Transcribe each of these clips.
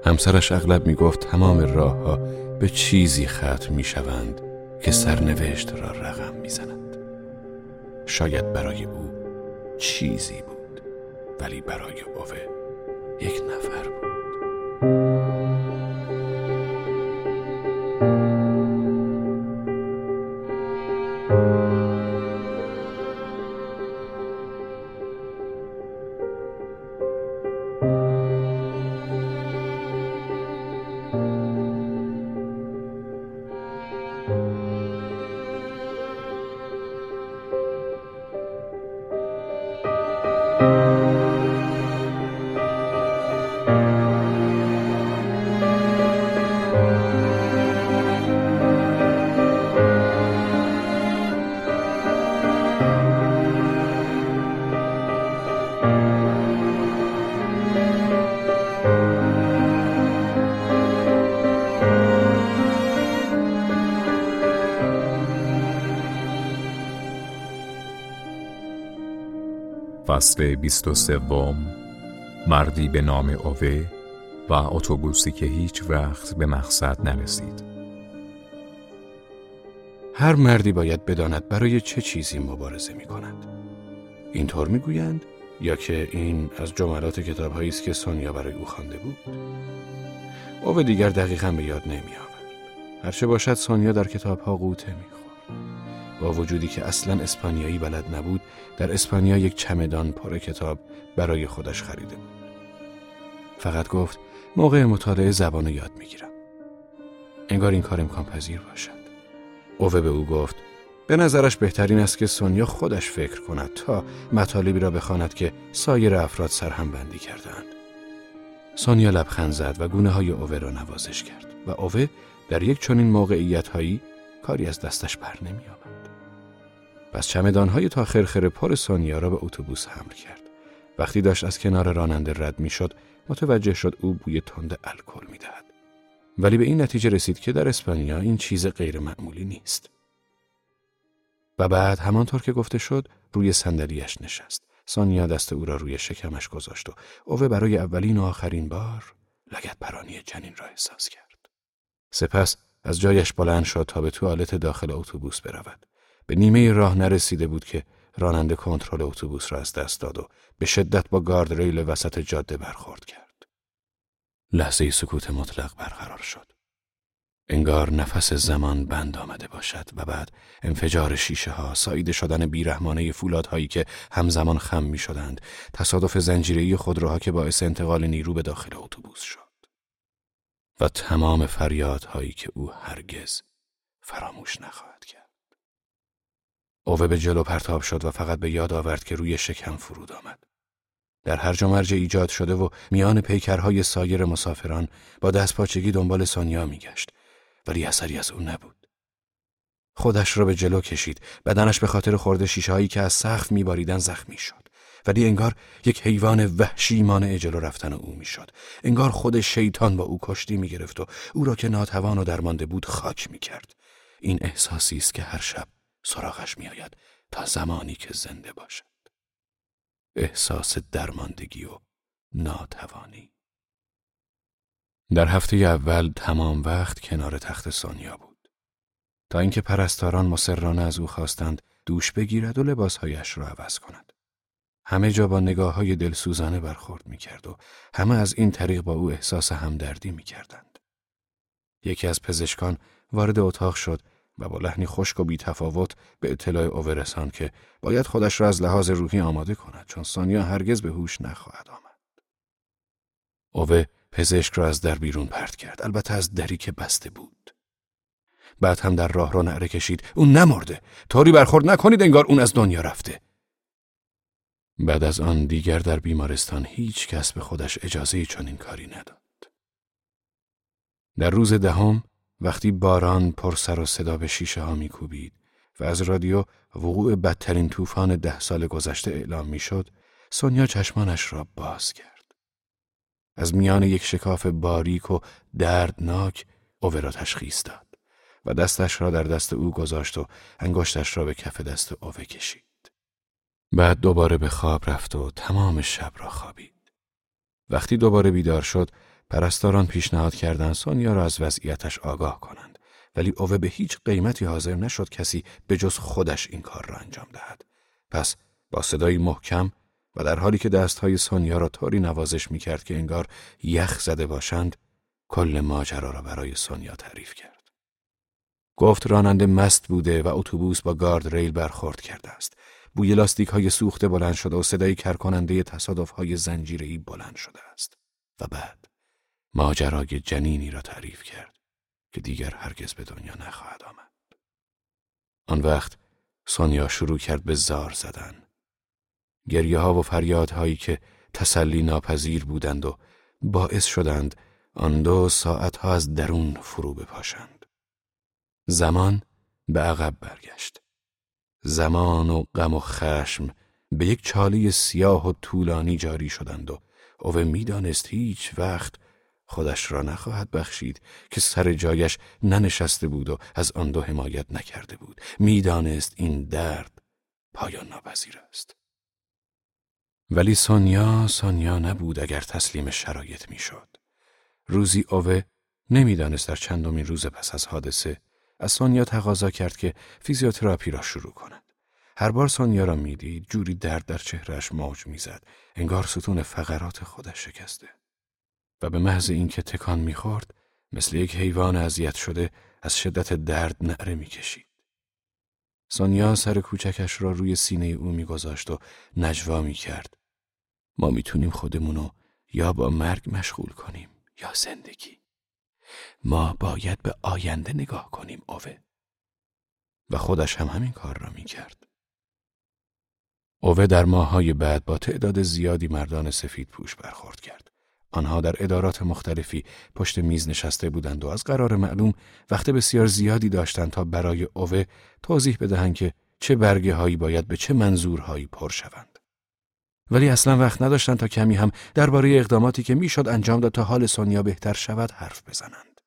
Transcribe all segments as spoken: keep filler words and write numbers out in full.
همسرش اغلب میگفت تمام راه‌ها به چیزی ختم میشوند که سرنوشت را رقم میزند. شاید برای او چیزی بود، ولی برای اوه یک نفر بود. فصل بیست و سوم. مردی به نام اوه و اتوبوسی که هیچ وقت به مقصد نرسید. هر مردی باید بداند برای چه چیزی مبارزه می کند. اینطور می گویند یا که این از جملات کتاب هایی است که سونیا برای او خوانده بود. اوه دیگر دقیقاً به یاد نمی آورد. هرچه باشد سونیا در کتاب ها قوطه می خورد. با وجودی که اصلاً اسپانیایی بلد نبود، در اسپانیا یک چمدان پر کتاب برای خودش خریده بود. فقط گفت موقع مطالعه زبان یاد میگیرم. انگار این کار امکان پذیر باشد. اوه به او گفت به نظرش بهترین است که سونیا خودش فکر کند تا مطالبی را بخواند که سایر افراد سرهم بندی کردند. سونیا لبخند زد و گونه های اوه را نوازش کرد و اوه در یک چنین موقعیت هایی کاری از دستش بر نمی آمد. پس چمدان‌های تا خرخره پر سونیا را به اتوبوس حمل کرد. وقتی داشت از کنار راننده رد می‌شد، متوجه شد او بوی تند الکل می‌دهد. ولی به این نتیجه رسید که در اسپانیا این چیز غیر معمولی نیست. و بعد همانطور که گفته شد، روی صندلیاش نشست. سونیا دست او را روی شکمش گذاشت و اوه برای اولین و آخرین بار لگد پرانی جنین را احساس کرد. سپس از جایش بلند شد تا به توالت داخل اتوبوس برود. به نیمه راه نرسیده بود که راننده کنترل اتوبوس را از دست داد و به شدت با گارد ریل وسط جاده برخورد کرد. لحظه سکوت مطلق برقرار شد. انگار نفس زمان بند آمده باشد و بعد انفجار شیشه ها، ساییده شدن بیرحمانه فولادهایی که همزمان خم می شدند، تصادف زنجیره‌ای خودروها که باعث انتقال نیرو به داخل اتوبوس شد و تمام فریادهایی که او هرگز فراموش نخواهد کرد. اوه به جلو پرتاب شد و فقط به یاد آورد که روی شکم فرود آمد. در هرج و مرج ایجاد شده و میان پیکرهای سایر مسافران با دستپاچگی دنبال سونیا میگشت، ولی اثری از اون نبود. خودش را به جلو کشید، بدنش به خاطر خورد شیشه‌هایی که از سقف میباریدن زخمی شد، ولی انگار یک حیوان وحشی مانع جلو رفتن او میشد. انگار خود شیطان با او کشتی میگرفت و او را که ناتوان و درمانده بود خاک میکرد. این احساسی است که هر شب سراغش می آید تا زمانی که زنده باشد. احساس درماندگی و ناتوانی. در هفته اول تمام وقت کنار تخت سونیا بود تا اینکه پرستاران مصرانه از او خواستند دوش بگیرد و لباسهایش را عوض کند. همه جا با نگاه‌های دلسوزانه برخورد می کرد و همه از این طریق با او احساس همدردی می کردند. یکی از پزشکان وارد اتاق شد و با لحنی خشک و بی تفاوت به اطلاع اوه رساند که باید خودش را از لحاظ روحی آماده کند، چون سونیا هرگز به هوش نخواهد آمد. اوه پزشک را از در بیرون پرت کرد، البته از دری که بسته بود. بعد هم در راه را نعره کشید اون نمرده، طوری برخورد نکنید انگار اون از دنیا رفته. بعد از آن دیگر در بیمارستان هیچ کس به خودش اجازه چنین کاری نداد. در روز دهم وقتی باران پر سر و صدا به شیشه ها می کوبید و از رادیو وقوع بدترین طوفان ده سال گذشته اعلام می شد، سونیا چشمانش را باز کرد. از میان یک شکاف باریک و دردناک اوه را تشخیص داد و دستش را در دست او گذاشت و انگشتش را به کف دست اوه کشید. بعد دوباره به خواب رفت و تمام شب را خوابید. وقتی دوباره بیدار شد، پرستاران پیشنهاد کردند سونیا را از وضعیتش آگاه کنند، ولی اوه به هیچ قیمتی حاضر نشد کسی به جز خودش این کار را انجام دهد. پس با صدایی محکم و در حالی که دستهای سونیا را طوری نوازش می‌کرد که انگار یخ زده باشند، کل ماجرا را برای سونیا تعریف کرد. گفت راننده مست بوده و اتوبوس با گارد ریل برخورد کرده است. بوی لاستیک‌های سوخته بلند شده و صدای کرکننده تصادف‌های زنجیره‌ای بلند شده است. و بعد ماجرای جنینی را تعریف کرد که دیگر هرگز به دنیا نخواهد آمد. آن وقت سونیا شروع کرد به زار زدن. گریه ها و فریادهایی که تسلی ناپذیر بودند و باعث شدند آن دو ساعت ها از درون فرو بپاشند. زمان به عقب برگشت. زمان و غم و خشم به یک چاله سیاه و طولانی جاری شدند و اوه میدانست هیچ وقت خودش را نخواهد بخشید که سر جایش ننشسته بود و از آن دو حمایت نکرده بود. میدانست این درد پایان ناپذیر است. ولی سونیا سونیا نبود اگر تسلیم شرایط میشد. روزی اوه نمیدانست در چندمین روز پس از حادثه از سونیا تقاضا کرد که فیزیوتراپی را شروع کند. هر بار سونیا را میدید جوری درد در چهرهش موج میزد، انگار ستون فقرات خودش شکسته. و به محض اینکه تکان میخورد مثل یک حیوان اذیت شده از شدت درد نعره میکشید. سونیا سر کوچکش را روی سینه او میگذاشت و نجوا میکرد. ما میتونیم خودمونو یا با مرگ مشغول کنیم یا زندگی. ما باید به آینده نگاه کنیم اوه. و خودش هم همین کار را میکرد. اوه در ماه‌های بعد با تعداد زیادی مردان سفید پوش برخورد کرد. آنها در ادارات مختلفی پشت میز نشسته بودند و از قرار معلوم وقت بسیار زیادی داشتند تا برای اوه توضیح بدهند که چه برگه هایی باید به چه منظورهایی پر شوند. ولی اصلا وقت نداشتند تا کمی هم درباره اقداماتی که میشد انجام داد تا حال سونیا بهتر شود حرف بزنند.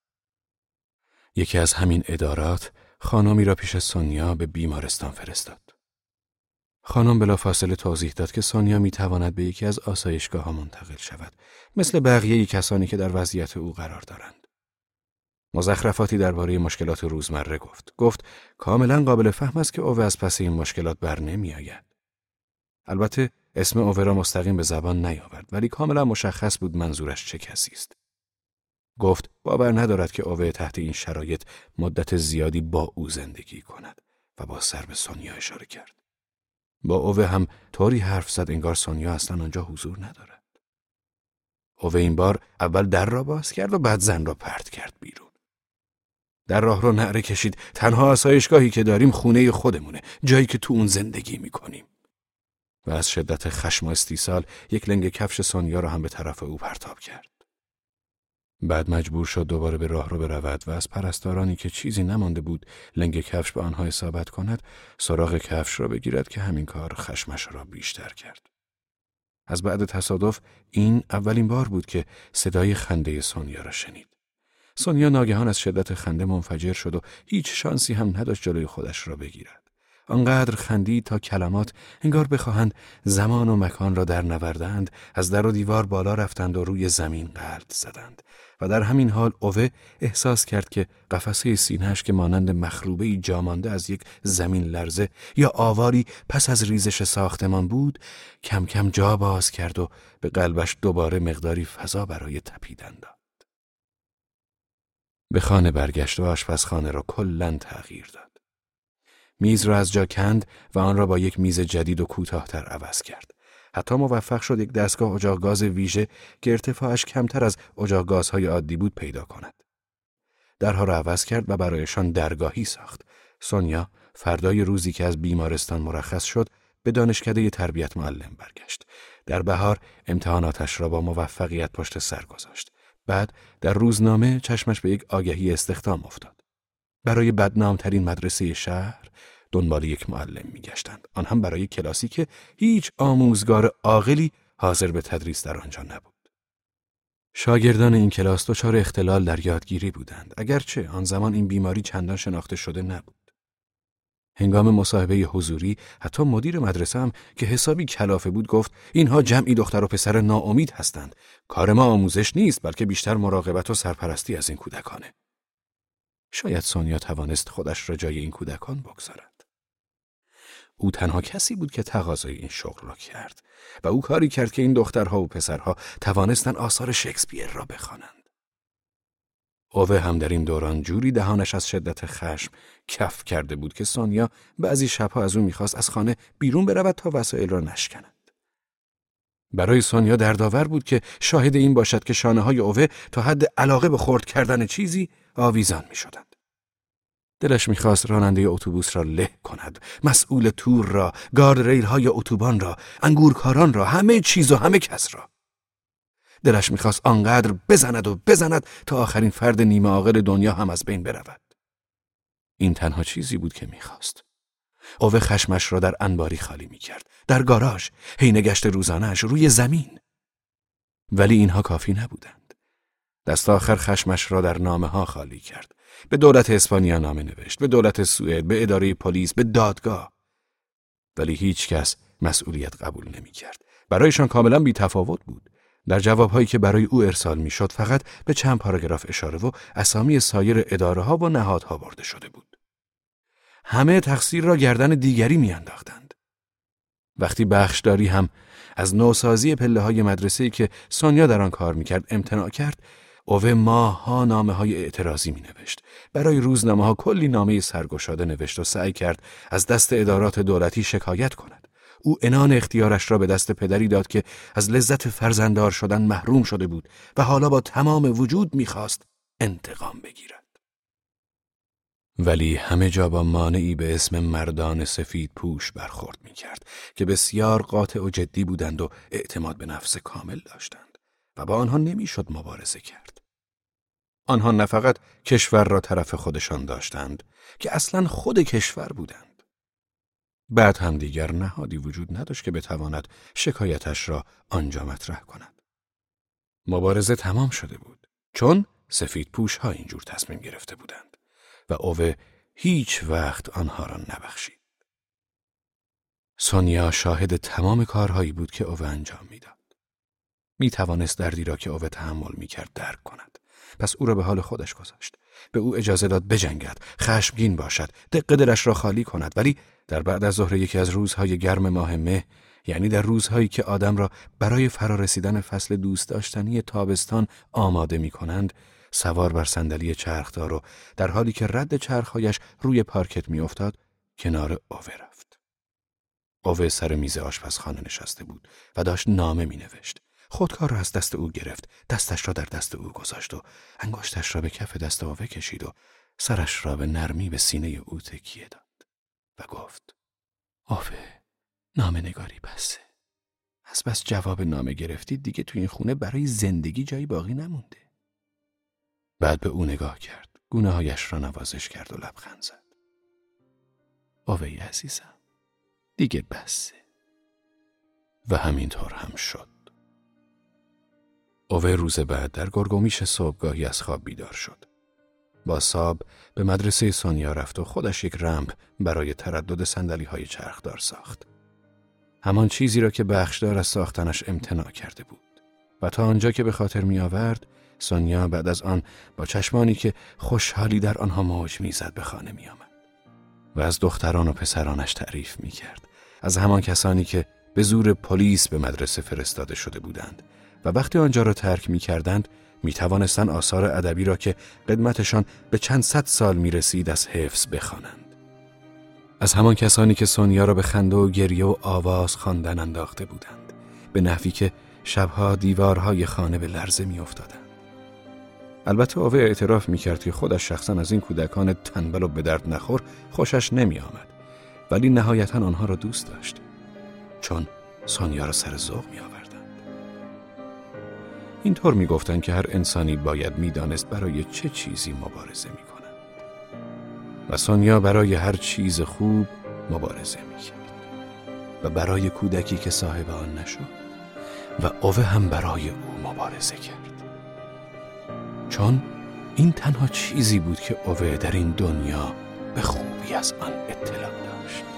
یکی از همین ادارات خانمی را پیش سونیا به بیمارستان فرستاد. خانم بلافاصله توضیح داد که سونیا میتواند به یکی از آسایشگاه‌ها منتقل شود، مثل بقیه کسانی که در وضعیت او قرار دارند. مزخرفاتی درباره مشکلات روزمره گفت. گفت کاملا قابل فهم است که اوه از پس این مشکلات بر نمیآید. البته اسم اوه را مستقیم به زبان نیاورد، ولی کاملا مشخص بود منظورش چه کسی است. گفت باور ندارد که اوه تحت این شرایط مدت زیادی با او زندگی کند و با سر به سونیا اشاره کرد. با اوه هم طوری حرف زد انگار سونیا اصلا آنجا حضور ندارد. اوه این بار اول در را باز کرد و بعد زن را پرت کرد بیرون. در راه رو نعره کشید تنها آسایشگاهی که داریم خونه خودمونه، جایی که تو اون زندگی میکنیم. و از شدت خشم و استیصال یک لنگ کفش سونیا را هم به طرف او پرتاب کرد. بعد مجبور شد دوباره به راه رو برود و از پرستارانی که چیزی نمانده بود لنگ کفش به آنها اصابت کند سراغ کفش را بگیرد که همین کار خشمش را بیشتر کرد. از بعد تصادف این اولین بار بود که صدای خنده سونیا را شنید. سونیا ناگهان از شدت خنده منفجر شد و هیچ شانسی هم نداشت جلوی خودش را بگیرد. آنقدر خندید تا کلمات انگار بخواهند زمان و مکان را در نوردند، از در و دیوار بالا رفتند و روی زمین غلط زدند. و در همین حال اوه احساس کرد که قفسه سینه‌اش که مانند مخروبه‌ای جامانده از یک زمین لرزه یا آواری پس از ریزش ساختمان بود، کم کم جا باز کرد و به قلبش دوباره مقداری فضا برای تپیدن داد. به خانه برگشت و آشپزخانه را کلاً تغییر داد. میز را از جا کند و آن را با یک میز جدید و کوتاه‌تر عوض کرد. حتی موفق شد یک دستگاه اجاق گاز ویژه که ارتفاعش کمتر از اجاق گازهای عادی بود پیدا کند. درها را عوض کرد و برایشان درگاهی ساخت. سونیا فردای روزی که از بیمارستان مرخص شد به دانشکده تربیت معلم برگشت. در بهار امتحاناتش را با موفقیت پشت سر گذاشت. بعد در روزنامه چشمش به یک آگهی استخدام افتاد. برای بدنامترین مدرسه شهر دنبال یک معلم می‌گشتند، آن هم برای کلاسی که هیچ آموزگار عاقلی حاضر به تدریس در آنجا نبود. شاگردان این کلاس دچار اختلال در یادگیری بودند، اگرچه آن زمان این بیماری چندان شناخته شده نبود. هنگام مصاحبه حضوری حتی مدیر مدرسه هم که حسابی کلافه بود گفت اینها جمعی دختر و پسر ناامید هستند. کار ما آموزش نیست بلکه بیشتر مراقبت و سرپرستی از این کودکانه. شاید سونیا توانست خودش را جای این کودکان بگذارد. او تنها کسی بود که تقاضای این شغل را کرد و او کاری کرد که این دخترها و پسرها توانستند آثار شکسپیر را بخوانند. اوه هم در این دوران جوری دهانش از شدت خشم کف کرده بود که سونیا بعضی شبها از او میخواست از خانه بیرون برود تا وسایل را نشکند. برای سونیا دردآور بود که شاهد این باشد که شانه‌های اوه تا حد علاقه به خرد کردن چیزی آویزان میشدند. دلش میخواست راننده اتوبوس را له کند، مسئول تور را، گاردریل های اتوبان را، انگورکاران را، همه چیز و همه کس را. دلش میخواست آنقدر بزند و بزند تا آخرین فرد نیمه عاقل دنیا هم از بین برود. این تنها چیزی بود که میخواست. اوه خشمش را در انباری خالی میکرد، در گاراژ، حین گشت روزانه‌اش، روی زمین. ولی اینها کافی نبودند. دست آخر خشمش را در نامه ها خالی کرد. به دولت اسپانیا نامه نوشت، به دولت سوئد، به اداره پلیس، به دادگاه. ولی هیچ کس مسئولیت قبول نمیکرد. برایشان کاملا بی‌تفاوت بود. در جوابهایی که برای او ارسال میشد فقط به چند پاراگراف اشاره و اسامی سایر اداره‌ها و نهادها برده شده بود. همه تقصیر را گردن دیگری میانداختند. وقتی بخشداری هم از نوسازی پله‌های مدرسه‌ای که سونیا در آن کار میکرد امتناع کرد، اوه ماه‌ها نامه‌های اعتراضی می‌نوشت. برای روزنامه‌ها کلی نامه سرگشاده نوشت و سعی کرد از دست ادارات دولتی شکایت کند. او عنان اختیارش را به دست پدری داد که از لذت فرزنددار شدن محروم شده بود و حالا با تمام وجود می‌خواست انتقام بگیرد. ولی همه جا با مانعی به اسم مردان سفید پوش برخورد می‌کرد که بسیار قاطع و جدی بودند و اعتماد به نفس کامل داشتند و با آنها نمی‌شد مبارزه کرد. آنها نه فقط کشور را طرف خودشان داشتند که اصلاً خود کشور بودند. بعد هم دیگر نهادی وجود نداشت که بتواند شکایتش را آنجا مطرح کند. مبارزه تمام شده بود چون سفید پوش ها اینجور تصمیم گرفته بودند و اوه هیچ وقت آنها را نبخشید. سونیا شاهد تمام کارهایی بود که اوه انجام میداد. می توانست دردی را که اوه تحمل می کرد درک کند. پس او را به حال خودش گذاشت. به او اجازه داد بجنگد، خشمگین باشد، دق دلش را خالی کند. ولی در بعد از ظهر یکی از روزهای گرم ماه مه، یعنی در روزهایی که آدم را برای فرارسیدن فصل دوست داشتنی تابستان آماده می کنند، سوار بر صندلی چرخدار و در حالی که رد چرخهایش روی پارکت می افتاد، کنار اوه رفت. اوه سر میز آشپزخانه نشسته بود و داشت نامه می نوشت. خودکار را از دست او گرفت، دستش را در دست او گذاشت و انگشتش را به کف دست اوه کشید و سرش را به نرمی به سینه او تکیه داد و گفت: اوه، نامه نگاری بسه. از بس جواب نامه گرفتی دیگه تو این خونه برای زندگی جایی باقی نمونده. بعد به او نگاه کرد، گونه هایش را نوازش کرد و لبخند زد. اوه عزیزم، دیگه بسه. و همینطور هم شد. اوه روز بعد در گرگومیش صبحگاهی از خواب بیدار شد. با صاب به مدرسه سونیا رفت و خودش یک رمپ برای تردد صندلی‌های چرخدار ساخت. همان چیزی را که بخشدار از ساختنش امتناع کرده بود. و تا آنجا که به خاطر می آورد، سونیا بعد از آن با چشمانی که خوشحالی در آنها موج می‌زد به خانه می آمد. و از دختران و پسرانش تعریف می کرد. از همان کسانی که به زور پلیس به مدرسه فرستاده شده بودند و وقتی آنجا را ترک می کردند می توانستند آثار ادبی را که قدمتشان به چند صد سال می رسید از حفظ بخوانند. از همان کسانی که سونیا را به خنده و گریه و آواز خواندن انداخته بودند، به نحوی که شبها دیوارهای خانه به لرزه می افتادند. البته اوه اعتراف می کرد که خودش شخصا از این کودکان تنبل و به درد نخور خوشش نمی آمد، ولی نهایتا آنها را دوست داشت چون سونیا را سر ذوق می آوردند. اینطور می گفتند که هر انسانی باید می دانست برای چه چیزی مبارزه می کند و سونیا برای هر چیز خوب مبارزه می کرد و برای کودکی که صاحب آن نشد و اوه هم برای او مبارزه کرد چون این تنها چیزی بود که اوه در این دنیا به خوبی از آن اطلاع داشت.